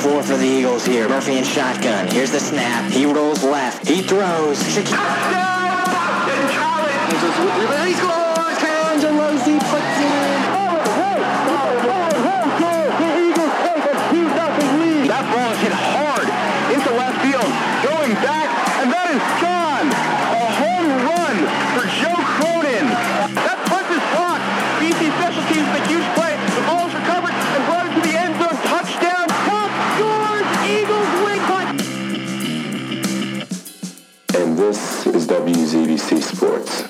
4 for the Eagles here. Murphy in shotgun. Here's the snap. He rolls left. He throws. Touchdown! Boston College! He scores! Cangelosi puts it in. The Eagles take a 2-0 lead. That ball is hit hard into left field. Going back, and that is gone. A home run for Joe Cronin. That punt is blocked. BC special teams make huge play. The ball is recovered and brought into the end zone. Touchdown. Top scores. Eagles win. And this is WZBC Sports.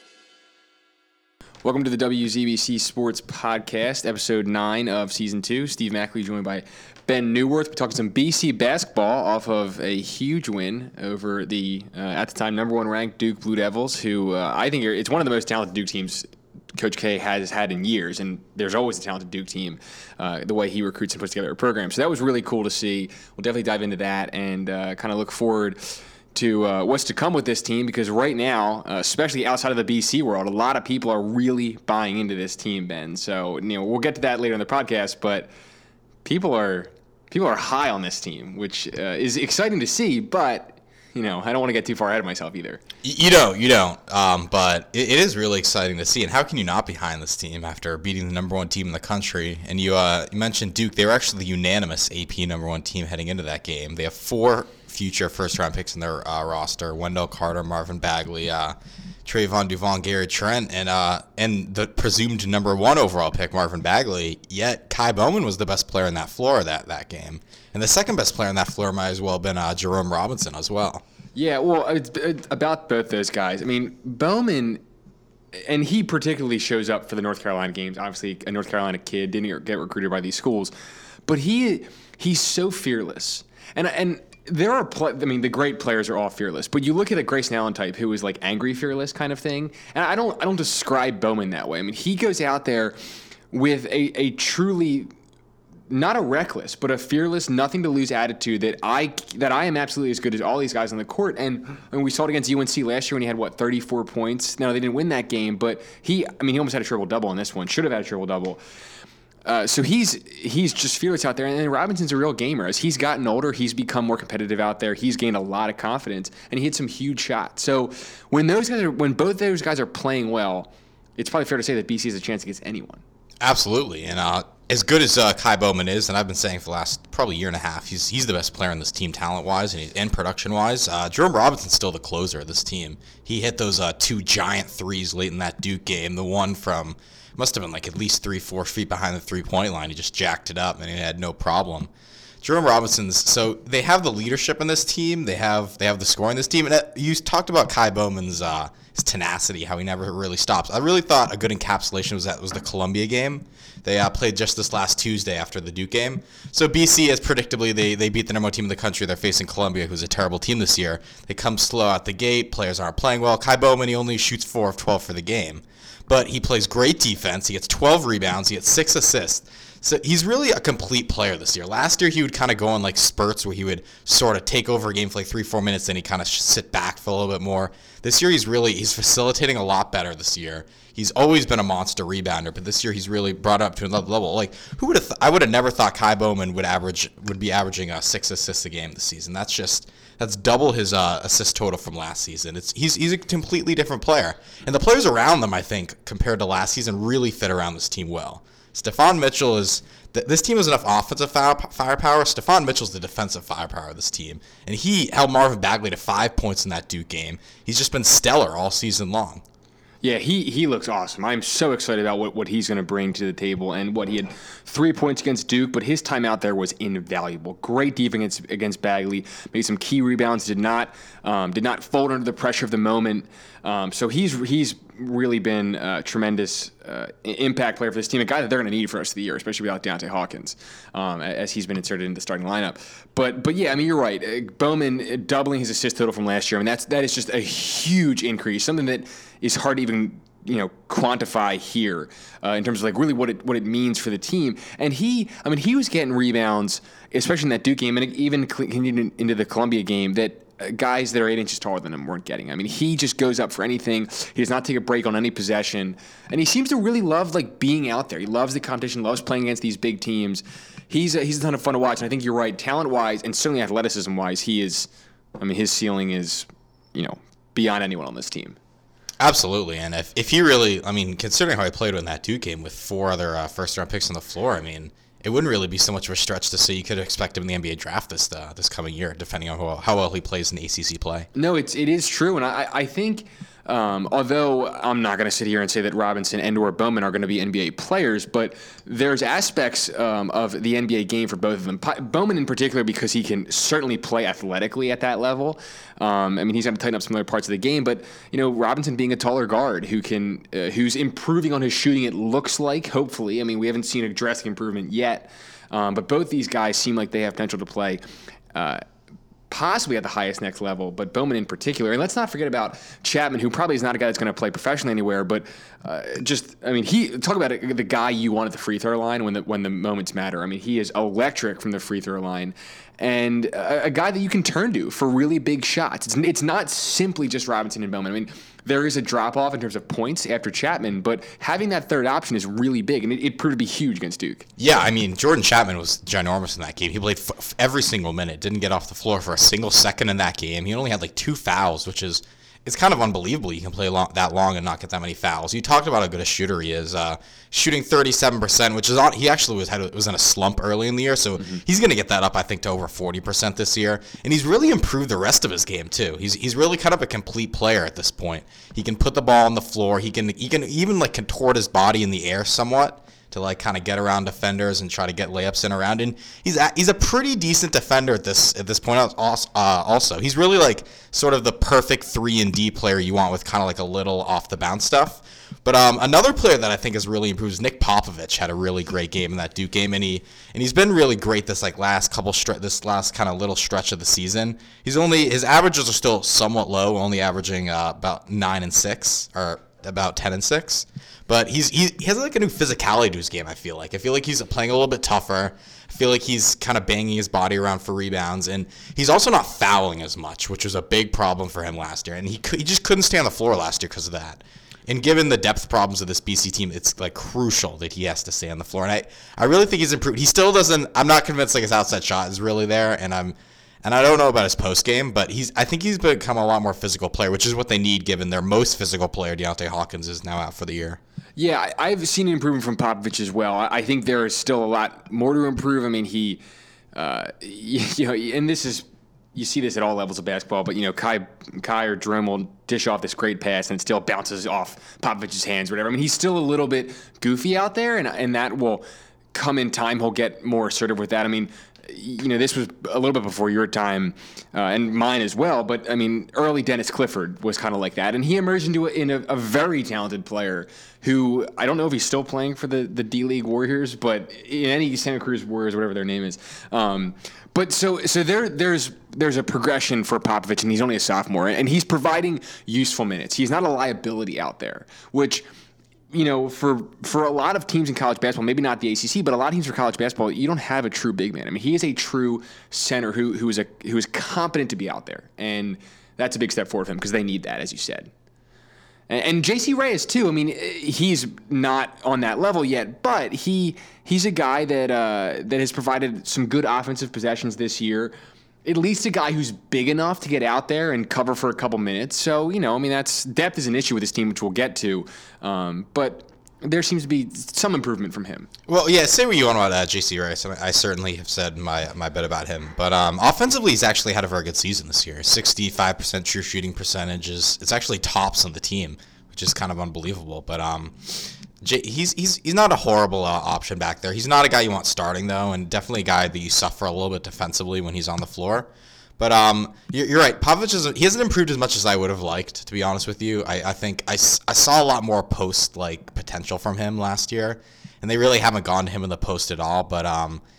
Welcome to the WZBC Sports Podcast, episode 9 of season 2. Steve Mackley joined by Ben Newworth. We're talking some BC basketball off of a huge win over the, at the time, number 1 ranked Duke Blue Devils, who I think it's one of the most talented Duke teams Coach K has had in years, and there's always a talented Duke team, the way he recruits and puts together a program. So that was really cool to see. We'll definitely dive into that and kind of look forward to what's to come with this team, because right now, especially outside of the BC world, a lot of people are really buying into this team, Ben. So, we'll get to that later in the podcast, but people are high on this team, which is exciting to see, but I don't want to get too far ahead of myself either. You don't. But it is really exciting to see. And how can you not be behind this team after beating the number 1 team in the country? And you mentioned Duke. They were actually the unanimous AP number 1 team heading into that game. They have 4 future first-round picks in their roster: Wendell Carter, Marvin Bagley, Trayvon Duvall, Gary Trent, and the presumed number 1 overall pick, Marvin Bagley. Yet Kai Bowman was the best player in that floor that game. And the second best player in that floor might as well have been Jerome Robinson as well. Yeah, well, about both those guys. I mean, Bowman, and he particularly shows up for the North Carolina games. Obviously, a North Carolina kid, didn't get recruited by these schools. But he's so fearless. And there are, the great players are all fearless. But you look at a Grayson Allen type who is like angry fearless kind of thing. And I don't describe Bowman that way. I mean, he goes out there with a truly, not a reckless, but a fearless, nothing to lose attitude that I am absolutely as good as all these guys on the court. And we saw it against UNC last year when he had 34 points. No, they didn't win that game, but he almost had a triple double in this one. Should have had a triple double. So he's just fearless out there. And then Robinson's a real gamer. As he's gotten older, he's become more competitive out there. He's gained a lot of confidence, and he hit some huge shots. So when both those guys are playing well, it's probably fair to say that BC has a chance against anyone. Absolutely. And as good as Kai Bowman is, and I've been saying for the last probably year and a half, he's the best player on this team talent-wise and production-wise. Jerome Robinson's still the closer of this team. He hit those 2 giant threes late in that Duke game. The one from must have been like at least 3-4 feet behind the three-point line. He just jacked it up, and he had no problem. Jerome Robinson's, so they have the leadership in this team. They have the scoring in this team. And you talked about Kai Bowman's his tenacity, how he never really stops. I really thought a good encapsulation was the Columbia game. They played just this last Tuesday after the Duke game. So BC, as predictably, they beat the number 1 team in the country. They're facing Columbia, who's a terrible team this year. They come slow out the gate. Players aren't playing well. Kai Bowman, he only shoots 4 of 12 for the game. But he plays great defense. He gets 12 rebounds. He gets 6 assists. So he's really a complete player this year. Last year, he would kind of go on like spurts where he would sort of take over a game for like 3-4 minutes, then he kind of sit back for a little bit more. This year, he's facilitating a lot better this year. He's always been a monster rebounder, but this year he's really brought up to another level. Like, I would have never thought Kai Bowman would be averaging 6 assists a game this season. That's double his assist total from last season. He's a completely different player. And the players around them, I think, compared to last season, really fit around this team well. Stephon Mitchell this team has enough offensive firepower. Stephon Mitchell's the defensive firepower of this team. And he held Marvin Bagley to 5 points in that Duke game. He's just been stellar all season long. Yeah, he looks awesome. I'm so excited about what he's going to bring to the table, and what he had 3 points against Duke, but his time out there was invaluable. Great defense against Bagley, made some key rebounds, did not fold under the pressure of the moment. So he's really been a tremendous impact player for this team, a guy that they're going to need for the rest of the year, especially without Deontay Hawkins, as he's been inserted into the starting lineup. But yeah, I mean, you're right. Bowman doubling his assist total from last year. I mean, that is just a huge increase, something that is hard to even quantify here in terms of like really what it means for the team. And he was getting rebounds, especially in that Duke game, and even into the Columbia game, that guys that are 8 inches taller than him weren't getting. I mean, he just goes up for anything. He does not take a break on any possession, and he seems to really love like being out there. He loves the competition, loves playing against these big teams. He's a ton of fun to watch, and I think you're right, talent-wise and certainly athleticism-wise, he is. I mean, his ceiling is, beyond anyone on this team. Absolutely, and if he really, I mean, considering how he played in that Duke game with 4 other first-round picks on the floor, I mean, it wouldn't really be so much of a stretch to say you could expect him in the NBA draft this coming year, depending on how well he plays in the ACC play. No, it is true, and I think, although I'm not going to sit here and say that Robinson and/or Bowman are going to be NBA players, but there's aspects of the NBA game for both of them. Bowman in particular because he can certainly play athletically at that level. I mean, he's going to tighten up some other parts of the game, but Robinson being a taller guard who's improving on his shooting, it looks like, hopefully. I mean, we haven't seen a drastic improvement yet, but both these guys seem like they have potential to play possibly at the highest next level, but Bowman in particular. And let's not forget about Chapman, who probably is not a guy that's going to play professionally anywhere, but talk about the guy you want at the free throw line when the moments matter. I mean, he is electric from the free throw line, and a guy that you can turn to for really big shots. It's not simply just Robinson and Bowman. I mean, there is a drop-off in terms of points after Chapman, but having that third option is really big, and it proved to be huge against Duke. Yeah, I mean, Jordan Chapman was ginormous in that game. He played every single minute, didn't get off the floor for a single second in that game. He only had like 2 fouls, which is it's kind of unbelievable you can play that long and not get that many fouls. You talked about how good a shooter he is, shooting 37%, which is he actually was in a slump early in the year, so he's going to get that up, I think, to over 40% this year. And he's really improved the rest of his game too. He's really kind of a complete player at this point. He can put the ball on the floor. He can even like contort his body in the air somewhat to like kind of get around defenders and try to get layups in around. And he's a pretty decent defender at this point. Also, he's really like sort of the perfect 3-and-D player you want with kind of like a little off the bounce stuff. But another player that I think has really improved is Nick Popovich. Had a really great game in that Duke game, and he's been really great this like last kind of little stretch of the season. His averages are still somewhat low, only averaging about 9 and 6 or about 10 and 6. But he has like a new physicality to his game, I feel like he's playing a little bit tougher. I feel like he's kind of banging his body around for rebounds, and he's also not fouling as much, which was a big problem for him last year. And he just couldn't stay on the floor last year because of that. And given the depth problems of this BC team, it's like crucial that he has to stay on the floor. And I really think he's improved. He still doesn't. I'm not convinced like his outside shot is really there, and I don't know about his post game, but I think he's become a lot more physical player, which is what they need given their most physical player, Deontay Hawkins, is now out for the year. Yeah, I've seen an improvement from Popovich as well. I think there is still a lot more to improve. I mean, and this is, you see this at all levels of basketball, but Kai or Jerome will dish off this great pass and it still bounces off Popovich's hands or whatever. I mean, he's still a little bit goofy out there, and that will come in time. He'll get more assertive with that. I mean, this was a little bit before your time and mine as well, but I mean, early Dennis Clifford was kind of like that, and he emerged into a very talented player who I don't know if he's still playing for the D-League Warriors, but in any Santa Cruz Warriors, whatever their name is. But so there's a progression for Popovich, and he's only a sophomore, and he's providing useful minutes. He's not a liability out there, which, for a lot of teams in college basketball, maybe not the ACC, but a lot of teams for college basketball, you don't have a true big man. I mean, he is a true center who is competent to be out there, and that's a big step forward for him because they need that, as you said. And J.C. Reyes too. I mean, he's not on that level yet, but he's a guy that has provided some good offensive possessions this year. At least a guy who's big enough to get out there and cover for a couple minutes. So, that's depth is an issue with this team, which we'll get to. But there seems to be some improvement from him. Well, yeah, say what you want about J.C. Reyes. I certainly have said my bit about him. But offensively, he's actually had a very good season this year. 65% true shooting percentage it's actually tops on the team, which is kind of unbelievable. But he's not a horrible option back there. He's not a guy you want starting, though, and definitely a guy that you suffer a little bit defensively when he's on the floor. But you're right. Popovich he hasn't improved as much as I would have liked, to be honest with you. I think I saw a lot more post potential from him last year, and they really haven't gone to him in the post at all. But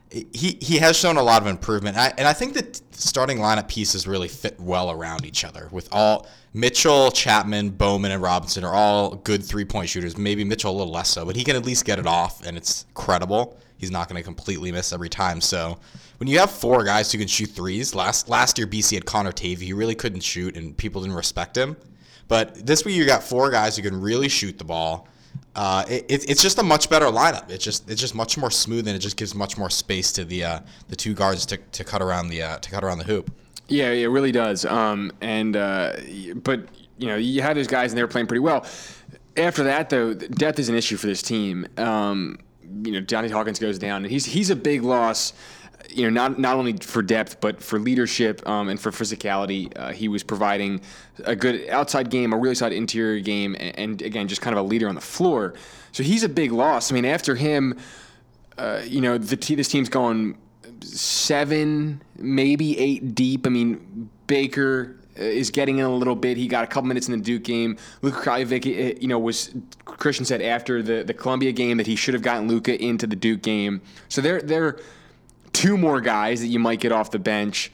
he has shown a lot of improvement. And I think that starting lineup pieces really fit well around each other. With all Mitchell, Chapman, Bowman, and Robinson are all good 3-point shooters. Maybe Mitchell a little less so, but he can at least get it off, and it's credible. He's not going to completely miss every time. So when you have 4 guys who can shoot threes, last year BC had Connor Tavey. He really couldn't shoot, and people didn't respect him. But this week you got 4 guys who can really shoot the ball. It's just a much better lineup. It's just much more smooth, and it just gives much more space to the 2 guards to cut around the hoop. Yeah, it really does. But you had those guys, and they were playing pretty well. After that, though, depth is an issue for this team. Johnny Hawkins goes down, and he's a big loss. Not only for depth, but for leadership and for physicality. He was providing a good outside game, a really solid interior game, and again, just kind of a leader on the floor. So he's a big loss. I mean, after him, this team's going 7, maybe 8 deep. I mean, Baker is getting in a little bit. He got a couple minutes in the Duke game. Luka Kraljevic, Christian said after the Columbia game that he should have gotten Luka into the Duke game. So they're 2 more guys that you might get off the bench.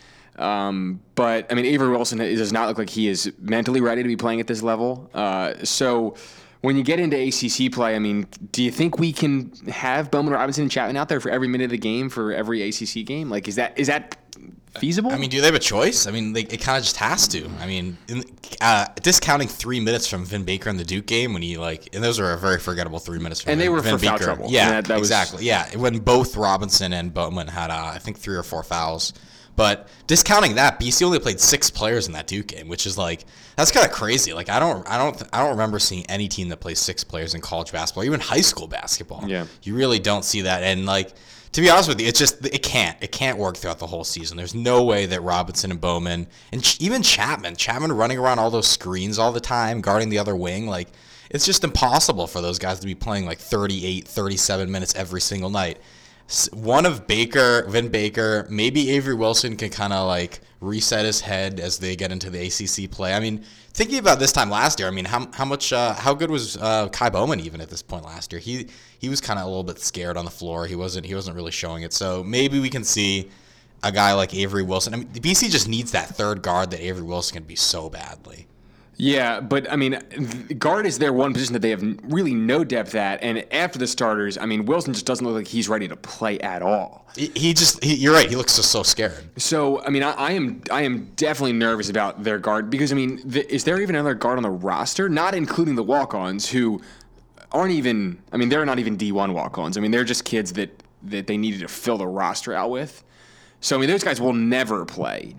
But, I mean, Avery Wilson does not look like he is mentally ready to be playing at this level. So when you get into ACC play, I mean, do you think we can have Bowman, Robinson, and Chapman out there for every minute of the game for every ACC game? Like, is that feasible? I mean, do they have a choice? I mean, it kind of just has to. I mean, discounting 3 minutes from Vin Baker in the Duke game when and those were a very forgettable 3 minutes from and they were Vin for Baker. Foul trouble. Yeah, that exactly. Yeah, when both Robinson and Bowman had, I think, 3 or 4 fouls. But discounting that, BC only played 6 players in that Duke game, which is that's kind of crazy. Like I don't remember seeing any team that plays 6 players in college basketball, even high school basketball. Yeah, you really don't see that. And to be honest with you, it can't work throughout the whole season. There's no way that Robinson and Bowman and even Chapman running around all those screens all the time, guarding the other wing, it's just impossible for those guys to be playing 38, 37 minutes every single night. One of Vin Baker, maybe Avery Wilson can kind of reset his head as they get into the ACC play. I mean, thinking about this time last year, I mean, how good was Kai Bowman even at this point last year? He was kind of a little bit scared on the floor. He wasn't really showing it. So maybe we can see a guy like Avery Wilson. I mean, the BC just needs that third guard that Avery Wilson can be so badly. Yeah, but I mean, guard is their one position that they have really no depth at, and after the starters, I mean, Wilson just doesn't look like he's ready to play at all. You're right. He looks so scared. So I mean, I am definitely nervous about their guard because I mean, is there even another guard on the roster? Not including the walk-ons who aren't even. I mean, they're not even D1 walk-ons. I mean, they're just kids that they needed to fill the roster out with. So I mean, those guys will never play.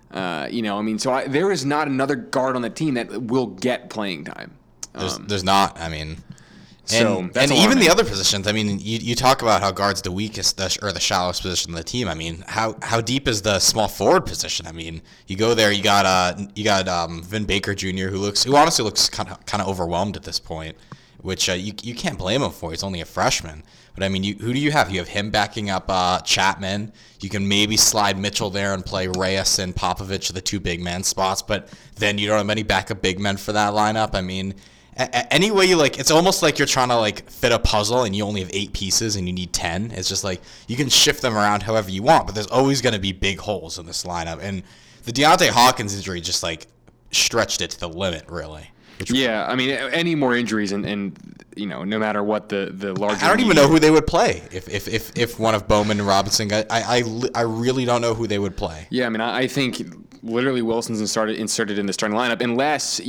There is not another guard on the team that will get playing time. There's not. I mean, and even the other positions. I mean, you talk about how guard's the weakest or the shallowest position in the team. I mean, how deep is the small forward position? I mean, you go there. You got Vin Baker Jr. who honestly looks kind of overwhelmed at this point, which you can't blame him for. He's only a freshman. But, I mean, who do you have? You have him backing up Chapman. You can maybe slide Mitchell there and play Reyes and Popovich, the 2 big man spots. But then you don't have any backup big men for that lineup. I mean, any way you it's almost like you're trying to fit a puzzle and you only have 8 pieces and you need 10. It's just you can shift them around however you want. But there's always going to be big holes in this lineup. And the Deontay Hawkins injury just stretched it to the limit, really. Yeah, I mean, any more injuries and no matter what the larger. I don't even know who they would play if one of Bowman and Robinson got. I really don't know who they would play. Yeah, I mean, I think literally Wilson's inserted in the starting lineup unless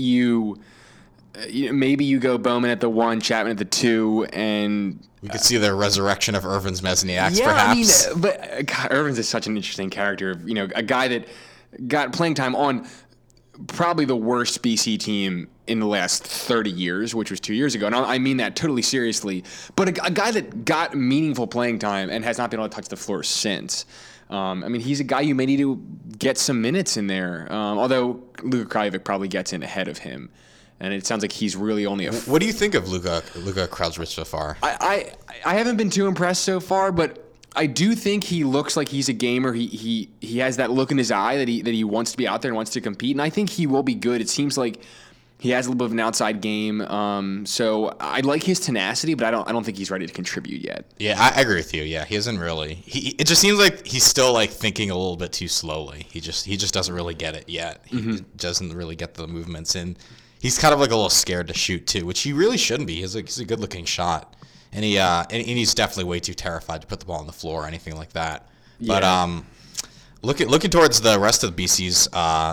maybe you go Bowman at the 1, Chapman at the 2, and we could see the resurrection of Irvin's Mesniaks, yeah, perhaps. I mean, but God, Irvin's is such an interesting character. A guy that got playing time on probably the worst BC team in the last 30 years, which was 2 years ago. And I mean that totally seriously. But a guy that got meaningful playing time and has not been able to touch the floor since. I mean, he's a guy you may need to get some minutes in there. Although Luka Kraljevic probably gets in ahead of him. And it sounds like he's really only What do you think of Luka Kraljevic so far? I haven't been too impressed so far, but I do think he looks like he's a gamer. He has that look in his eye that he wants to be out there and wants to compete. And I think he will be good. It seems like He has a little bit of an outside game, so I like his tenacity, but I don't think he's ready to contribute yet. Yeah, I agree with you. Yeah, he isn't really. It just seems like he's still like thinking a little bit too slowly. He just doesn't really get it yet. He doesn't really get the movements, and he's kind of like a little scared to shoot too, which he really shouldn't be. He's a good looking shot, and he's definitely way too terrified to put the ball on the floor or anything like that. Yeah. But Looking towards the rest of BC's,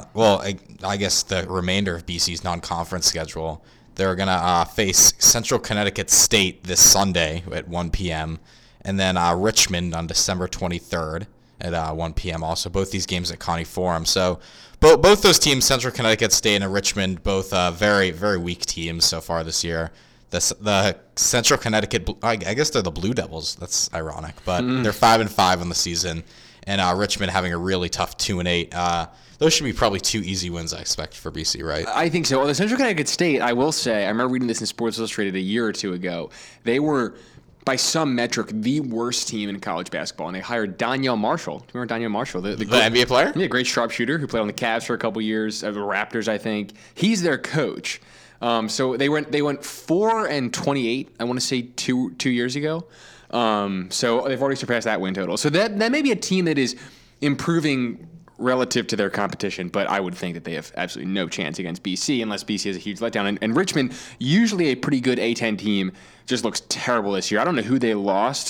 I guess the remainder of BC's non-conference schedule, they're going to face Central Connecticut State this Sunday at 1 p.m., and then Richmond on December 23rd at 1 p.m. also. Both these games at Connie Forum. So both those teams, Central Connecticut State and Richmond, both very, very weak teams so far this year. The Central Connecticut, I guess they're the Blue Devils. That's ironic, but they're 5-5 on the season. And Richmond having a really tough 2-8. Those should be probably 2 easy wins, I expect, for BC, right? I think so. Well, the Central Connecticut State, I will say, I remember reading this in Sports Illustrated a year or two ago. They were, by some metric, the worst team in college basketball, and they hired Danielle Marshall. Do you remember Danielle Marshall? The NBA player? Yeah, great sharpshooter who played on the Cavs for a couple years, the Raptors, I think. He's their coach. So they went 4-28, I want to say, two years ago. So they've already surpassed that win total. So that may be a team that is improving relative to their competition, but I would think that they have absolutely no chance against BC unless BC has a huge letdown. And Richmond, usually a pretty good A-10 team, just looks terrible this year. I don't know who they lost,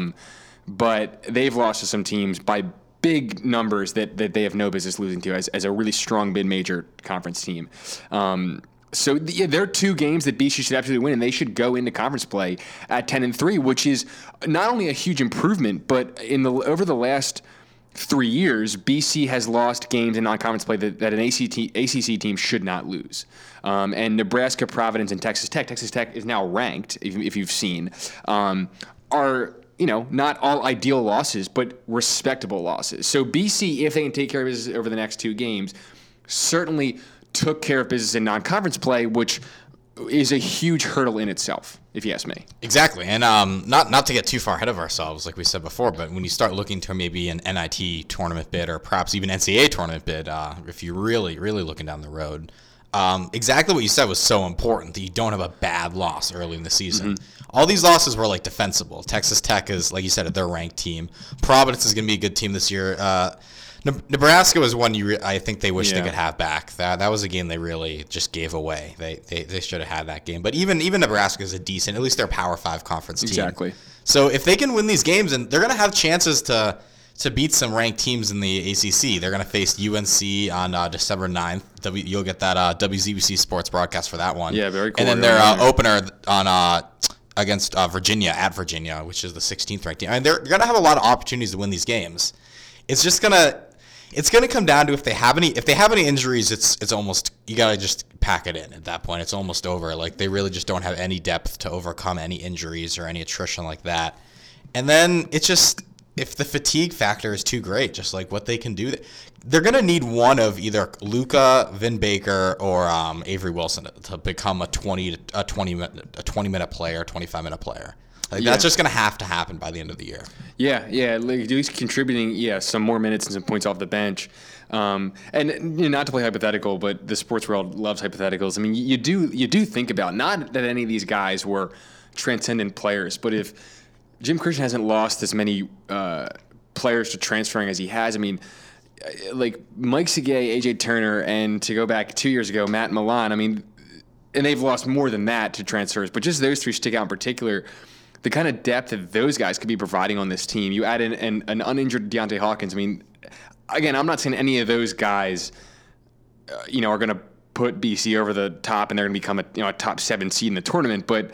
but they've lost to some teams by big numbers that they have no business losing to as a really strong mid-major conference team. So there are 2 games that BC should absolutely win, and they should go into conference play at 10-3, which is not only a huge improvement, but over the last 3 years, BC has lost games in non-conference play that an ACC team should not lose. And Nebraska, Providence, and Texas Tech is now ranked, if you've seen, are not all ideal losses, but respectable losses. So BC, if they can take care of business over the next 2 games, certainly took care of business in non-conference play, which is a huge hurdle in itself, if you ask me. Exactly, and not to get too far ahead of ourselves, like we said before, but when you start looking to maybe an NIT tournament bid or perhaps even NCAA tournament bid, if you're really, really looking down the road, exactly what you said was so important, that you don't have a bad loss early in the season. All these losses were like defensible. Texas Tech is, like you said, their ranked team. Providence is going to be a good team this year. Nebraska was one I think they wish they could have back. That was a game they really just gave away. They should have had that game. But even Nebraska is a decent, at least they're a Power 5 conference team. Exactly. So if they can win these games, and they're going to have chances to beat some ranked teams in the ACC. They're going to face UNC on December 9th. You'll get that WZBC Sports broadcast for that one. Yeah, very cool. And then their opener on against Virginia, at Virginia, which is the 16th ranked team. I mean, they're going to have a lot of opportunities to win these games. It's just going to come down to if they have any injuries, it's almost, you got to just pack it in at that point. It's almost over. Like, they really just don't have any depth to overcome any injuries or any attrition like that. And then it's just, if the fatigue factor is too great, just like what they can do, they're going to need one of either Luka, Vin Baker, or Avery Wilson to become a 20-minute player, 25-minute player. That's just going to have to happen by the end of the year. Yeah, like he's contributing, some more minutes and some points off the bench. And not to play hypothetical, but the sports world loves hypotheticals. I mean, you do think about, not that any of these guys were transcendent players, but if Jim Christian hasn't lost as many players to transferring as he has, I mean, like Mike Segay, AJ Turner, and to go back 2 years ago, Matt Milan, I mean, and they've lost more than that to transfers, but just those 3 stick out in particular. The kind of depth that those guys could be providing on this team. You add in an uninjured Deontay Hawkins. I mean, again, I'm not saying any of those guys, are going to put BC over the top and they're going to become a top 7 seed in the tournament. But,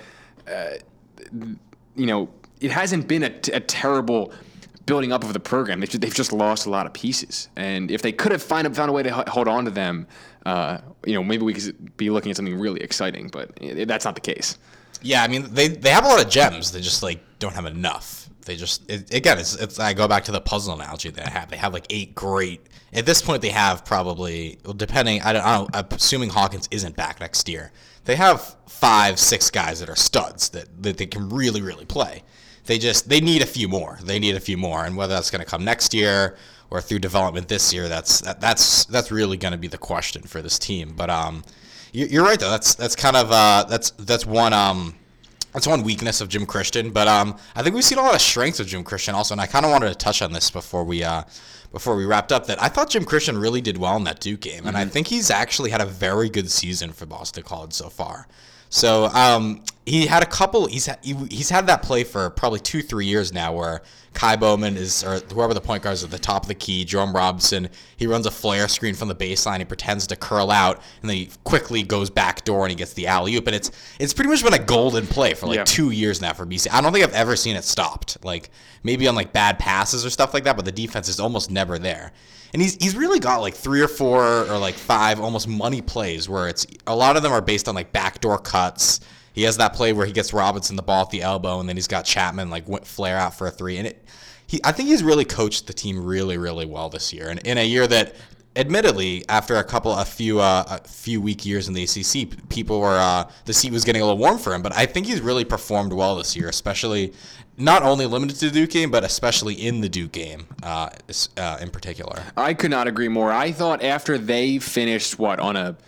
it hasn't been a terrible building up of the program. They've just lost a lot of pieces. And if they could have found a way to hold on to them, maybe we could be looking at something really exciting. But that's not the case. Yeah, I mean, they have a lot of gems. They just don't have enough. They just it's I go back to the puzzle analogy that I have. They have 8 great. At this point, they have probably, depending. I don't know. Assuming Hawkins isn't back next year, they have 5-6 guys that are studs that they can really, really play. They need a few more. And whether that's going to come next year or through development this year, that's really going to be the question for this team. But You're right though. That's kind of that's one weakness of Jim Christian. But I think we've seen a lot of strengths of Jim Christian also, and I kind of wanted to touch on this before we wrapped up. That I thought Jim Christian really did well in that Duke game, and I think he's actually had a very good season for Boston College so far. So he had a couple. He's had that play for probably 2-3 years now, where Kai Bowman or whoever the point guard is at the top of the key, Jerome Robinson. He runs a flare screen from the baseline. He pretends to curl out, and then he quickly goes back door and he gets the alley oop. And it's pretty much been a golden play for 2 years now for BC. I don't think I've ever seen it stopped. Like maybe on bad passes or stuff like that, but the defense is almost never there. And he's really got 3 or 4 or 5 almost money plays where it's a lot of them are based on backdoor cuts. He has that play where he gets Robinson the ball at the elbow, and then he's got Chapman flare out for a 3. And I think he's really coached the team really, really well this year. And in a year that, admittedly, after a few weak years in the ACC, people were the seat was getting a little warm for him. But I think he's really performed well this year, especially not only limited to the Duke game, but especially in the Duke game in particular. I could not agree more. I thought after they finished on a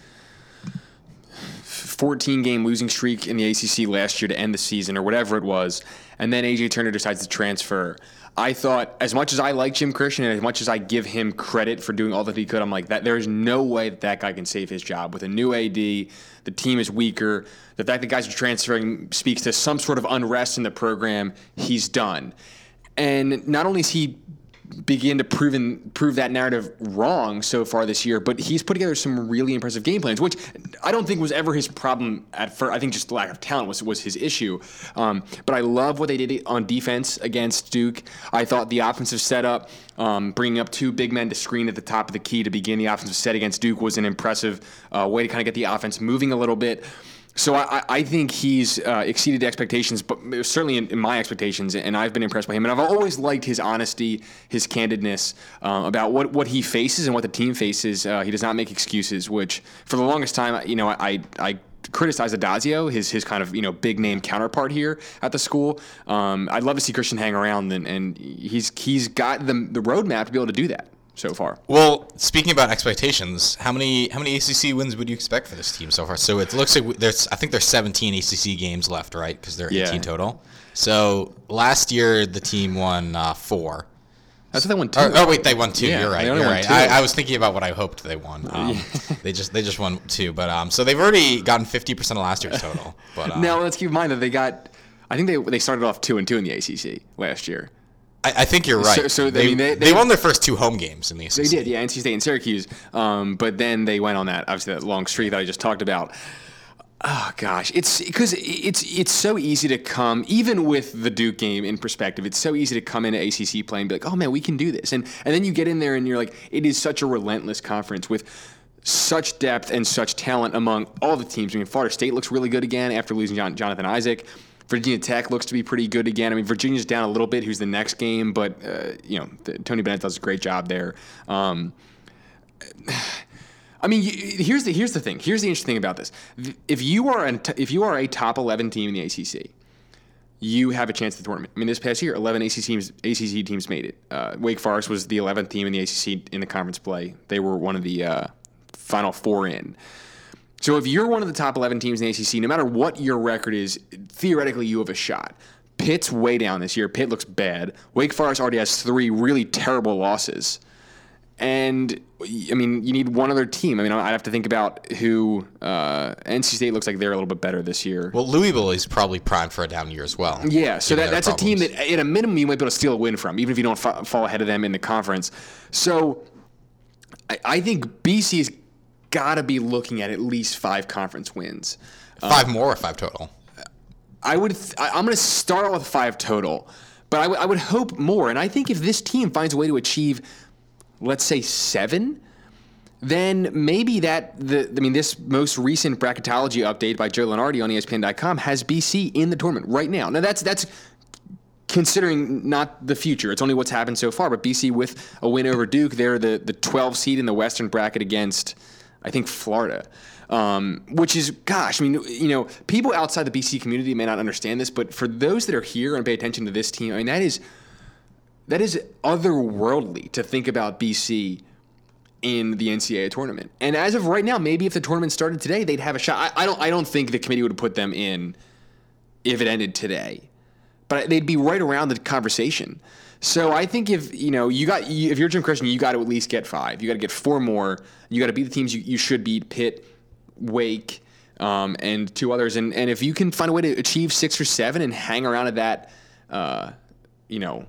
14-game losing streak in the ACC last year to end the season or whatever it was, and then A.J. Turner decides to transfer, I thought, as much as I like Jim Christian and as much as I give him credit for doing all that he could, I'm like, that there is no way that guy can save his job. With a new AD, the team is weaker. The fact that guys are transferring speaks to some sort of unrest in the program. He's done. And not only is he begin to prove that narrative wrong so far this year, but he's put together some really impressive game plans, which I don't think was ever his problem at first. I think just lack of talent was his issue. But I love what they did on defense against Duke. I thought the offensive setup, bringing up 2 big men to screen at the top of the key to begin the offensive set against Duke was an impressive way to kind of get the offense moving a little bit. So I think he's exceeded expectations, but certainly in my expectations, and I've been impressed by him. And I've always liked his honesty, his candidness about what he faces and what the team faces. He does not make excuses, which for the longest time, I criticized Adazio, his kind of big name counterpart here at the school. I'd love to see Christian hang around, and he's got the roadmap to be able to do that so far. Well, speaking about expectations, how many ACC wins would you expect for this team so far? So it looks like there's 17 ACC games left, right? Because there are 18 total. So last year the team won 4. That's what they won 2. Wait, they won 2. Yeah, you're right. You're right. I was thinking about what I hoped they won. They just won 2, but so they've already gotten 50% of last year's total. But now let's keep in mind that they got. I think they started off 2-2 in the ACC last year. I think you're right. So they won their first 2 home games in the ACC. They did, yeah, NC State and Syracuse. But then they went on that long streak that I just talked about. Oh gosh, it's because it's so easy to come, even with the Duke game in perspective. It's so easy to come into ACC play and be like, oh man, we can do this, and then you get in there and you're like, it is such a relentless conference with such depth and such talent among all the teams. I mean, Florida State looks really good again after losing Jonathan Isaac. Virginia Tech looks to be pretty good again. I mean, Virginia's down a little bit. Who's the next game? But Tony Bennett does a great job there. I mean, here's the thing. Here's the interesting thing about this. If you are a top 11 team in the ACC, you have a chance at the tournament. I mean, this past year, 11 ACC teams made it. Wake Forest was the 11th team in the ACC in the conference play. They were one of the Final 4 in. So if you're one of the top 11 teams in the ACC, no matter what your record is, theoretically you have a shot. Pitt's way down this year. Pitt looks bad. Wake Forest already has 3 really terrible losses. And, I mean, you need one other team. I mean, I'd have to think about who NC State looks like they're a little bit better this year. Well, Louisville is probably primed for a down year as well. Yeah, so that's a team that, at a minimum, you might be able to steal a win from, even if you don't fall ahead of them in the conference. So I think BC's got to be looking at least 5 conference wins. 5 more or 5 total? I'm going to start with 5 total, but I would hope more. And I think if this team finds a way to achieve, let's say 7, then maybe this most recent bracketology update by Joe Lunardi on ESPN.com has BC in the tournament right now. Now that's considering not the future. It's only what's happened so far. But BC with a win over Duke, they're the 12 seed in the Western bracket against, I think, Florida, which is, gosh, I mean, people outside the BC community may not understand this, but for those that are here and pay attention to this team, I mean, that is otherworldly to think about BC in the NCAA tournament. And as of right now, maybe if the tournament started today, they'd have a shot. I don't think the committee would put them in if it ended today, but they'd be right around the conversation. So I think if you're Jim Christian, you got to at least get 5. You got to get 4 more. You got to beat the teams you should beat: Pitt, Wake, and 2 others. And if you can find a way to achieve 6 or 7 and hang around at that, 10th,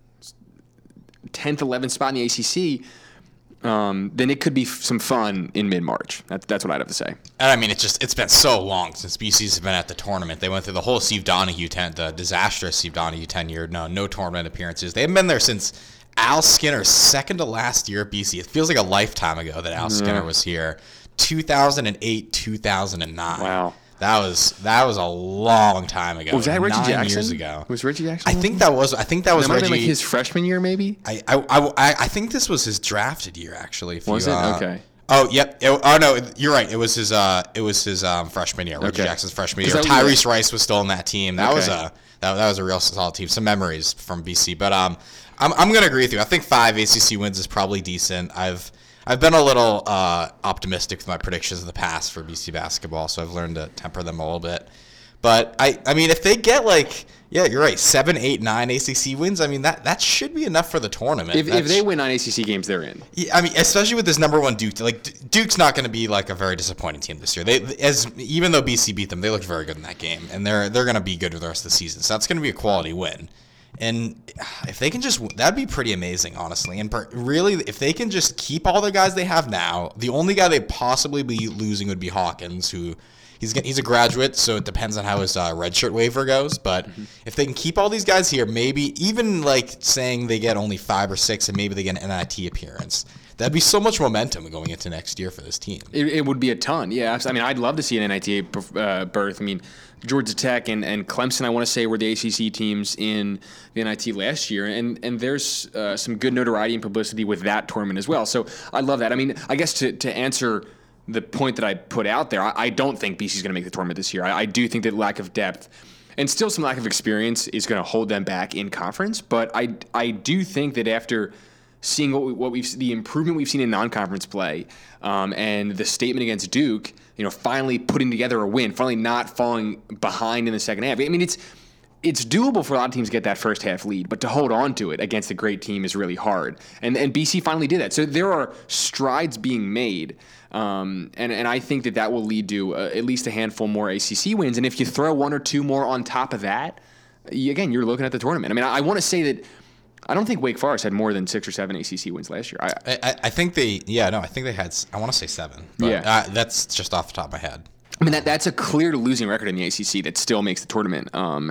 11th spot in the ACC. Then it could be some fun in mid-March. That's what I'd have to say. And I mean, it's been so long since BC's been at the tournament. They went through the whole Steve Donahue the disastrous Steve Donahue tenure. No tournament appearances. They haven't been there since Al Skinner's second to last year at BC. It feels like a lifetime ago that Al Skinner was here. 2008, 2009. Wow. That was a long time ago. Was that Reggie 9 Jackson? Years ago. Was Reggie Jackson? I think that was that Reggie. Might have been like his freshman year, maybe. I think this was his drafted year, actually. Was it? Okay. Oh, yep. Oh no, you're right. It was his freshman year. Reggie Jackson's freshman year. Tyrese Rice was still on that team. That was a real solid team. Some memories from BC, but I'm gonna agree with you. I think 5 ACC wins is probably decent. I've been a little optimistic with my predictions in the past for BC basketball, so I've learned to temper them a little bit. But I mean, if they get you're right, 7, 8, 9 ACC wins, I mean that should be enough for the tournament. If they win 9 ACC games, they're in. Yeah, I mean, especially with this number 1 Duke. Duke's not going to be a very disappointing team this year. Even though BC beat them, they looked very good in that game, and they're going to be good for the rest of the season. So that's going to be a quality win. And if they can that'd be pretty amazing, honestly. And really, if they can just keep all the guys they have now, the only guy they'd possibly be losing would be Hawkins, who he's a graduate, so it depends on how his redshirt waiver goes. But if they can keep all these guys here, maybe even saying they get only 5 or 6, and maybe they get an NIT appearance, that'd be so much momentum going into next year for this team. It would be a ton, yeah. I mean, I'd love to see an NIT berth. I mean, Georgia Tech and Clemson, I want to say, were the ACC teams in the NIT last year, and there's some good notoriety and publicity with that tournament as well. So I love that. I mean, I guess to answer the point that I put out there, I don't think BC's going to make the tournament this year. I do think that lack of depth and still some lack of experience is going to hold them back in conference, but I do think that after seeing the improvement we've seen in non-conference play, and the statement against Duke, finally putting together a win, finally not falling behind in the second half. I mean, it's doable for a lot of teams to get that first half lead, but to hold on to it against a great team is really hard. And BC finally did that. So there are strides being made, and I think that will lead to at least a handful more ACC wins. And if you throw 1 or 2 more on top of that, again, you're looking at the tournament. I mean, I want to say that I don't think Wake Forest had more than 6 or 7 ACC wins last year. I think they had, I want to say 7. But that's just off the top of my head. I mean, that's a clear losing record in the ACC that still makes the tournament.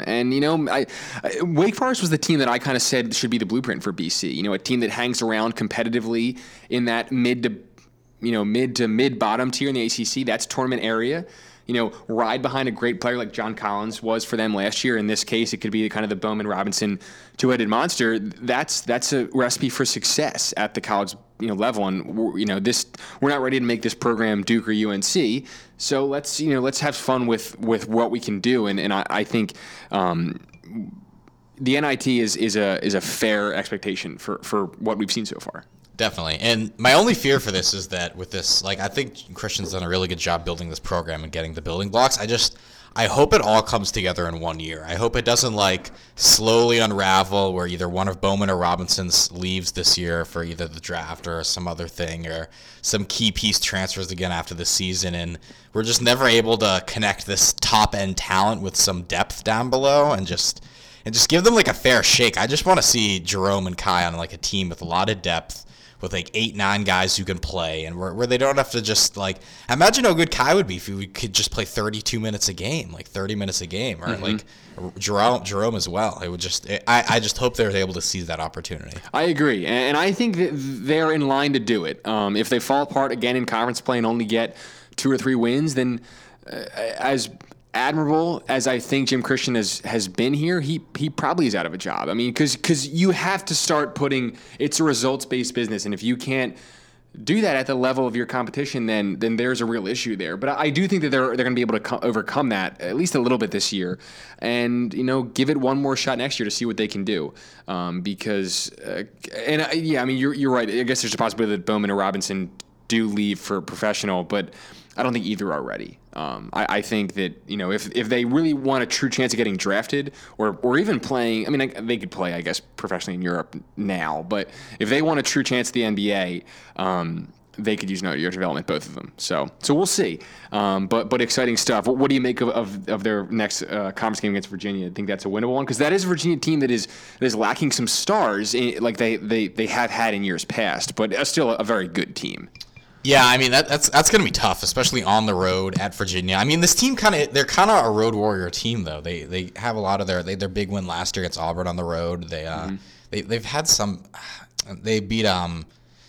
Wake Forest was the team that I kind of said should be the blueprint for BC. A team that hangs around competitively in that mid to mid bottom tier in the ACC. That's tournament area. Ride behind a great player like John Collins was for them last year. In this case, it could be kind of the Bowman Robinson two-headed monster. That's a recipe for success at the college level. And we're not ready to make this program Duke or UNC. So let's have fun with what we can do. And I think the NIT is a fair expectation for what we've seen so far. Definitely. And my only fear for this is that with this, I think Christian's done a really good job building this program and getting the building blocks. I hope it all comes together in 1 year. I hope it doesn't slowly unravel where either one of Bowman or Robinson's leaves this year for either the draft or some other thing, or some key piece transfers again after the season, and we're just never able to connect this top end talent with some depth down below and just give them a fair shake. I just want to see Jerome and Kai on a team with a lot of depth, with 8, 9 guys who can play, and where they don't have to just imagine how good Kai would be if he could just play 32 minutes a game, 30 minutes a game, or Jerome as well. It would just I just hope they're able to seize that opportunity. I agree, and I think that they're in line to do it. If they fall apart again in conference play and only get 2 or 3 wins, then as admirable as I think Jim Christian has been here, he probably is out of a job. I mean, because you have to start putting, it's a results-based business, and if you can't do that at the level of your competition, then there's a real issue there. But I do think that they're going to be able to overcome that at least a little bit this year, and give it one more shot next year to see what they can do. Because you're right. I guess there's a possibility that Bowman or Robinson do leave for professional, but I don't think either are ready. I think that if they really want a true chance of getting drafted or even playing, they could play, I guess, professionally in Europe now. But if they want a true chance at the NBA, they could use year development, both of them. So we'll see. But exciting stuff. What do you make of their next conference game against Virginia? I think that's a winnable one because that is a Virginia team that is lacking some stars like they have had in years past, but still a very good team. Yeah, that's going to be tough, especially on the road at Virginia. This team they're kind of a road warrior team though. They have a lot of their big win last year against Auburn on the road. They've had some. They beat I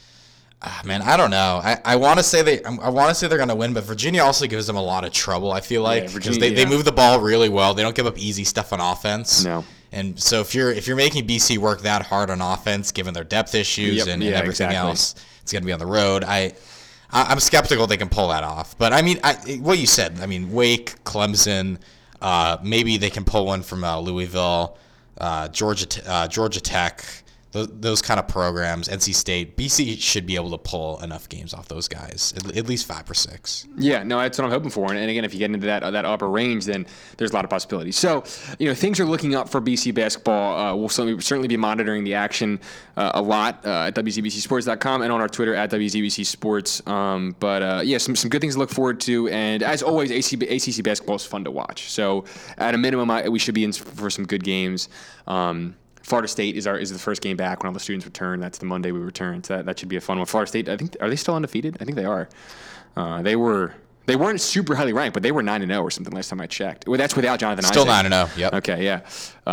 don't know. I want to say they're going to win, but Virginia also gives them a lot of trouble. I feel like because they move the ball really well. They don't give up easy stuff on offense. No. And so if you're making BC work that hard on offense, given their depth issues and everything else, it's going to be on the road. I'm skeptical they can pull that off. But, what you said, Wake, Clemson, maybe they can pull one from Louisville, Georgia Tech, those kind of programs, NC State. BC should be able to pull enough games off those guys, at least 5 or 6. Yeah, no, that's what I'm hoping for. And again, if you get into that upper range, then there's a lot of possibilities. So, things are looking up for BC basketball. We'll certainly be monitoring the action a lot at WZBCSports.com and on our Twitter at WZBCSports. Some good things to look forward to. And as always, ACC basketball is fun to watch. So, at a minimum, we should be in for some good games. Florida State is the first game back when all the students return. That's the Monday we return. So that should be a fun one. Florida State, I think, are they still undefeated? I think they are. They weren't super highly ranked, but they were 9-0 or something last time I checked. Well, that's without Jonathan Isaac. Still 9-0. Yep. Okay, yeah.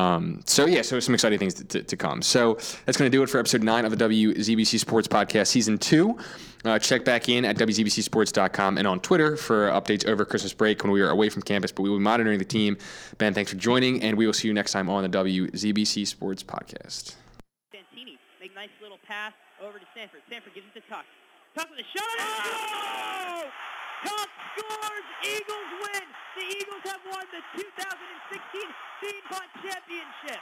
So some exciting things to come. So that's going to do it for episode 9 of the WZBC Sports Podcast Season 2. Check back in at WZBCSports.com and on Twitter for updates over Christmas break when we are away from campus, but we will be monitoring the team. Ben, thanks for joining, and we will see you next time on the WZBC Sports Podcast. Santini make a nice little pass over to Sanford. Sanford gives it to Tuck. Tuck with a shot. Oh! Tuck scores. Eagles win. The Eagles have won the 2016 Beanpot Championship.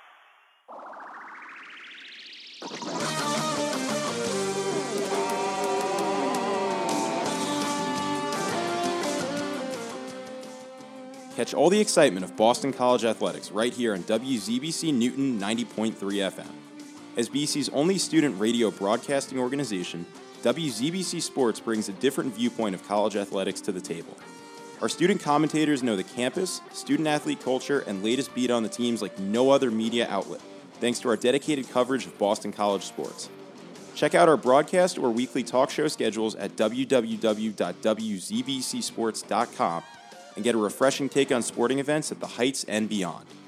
Catch all the excitement of Boston College athletics right here on WZBC Newton 90.3 FM. As BC's only student radio broadcasting organization, WZBC Sports brings a different viewpoint of college athletics to the table. Our student commentators know the campus, student-athlete culture, and latest beat on the teams like no other media outlet, thanks to our dedicated coverage of Boston College sports. Check out our broadcast or weekly talk show schedules at www.wzbcsports.com and get a refreshing take on sporting events at the Heights and beyond.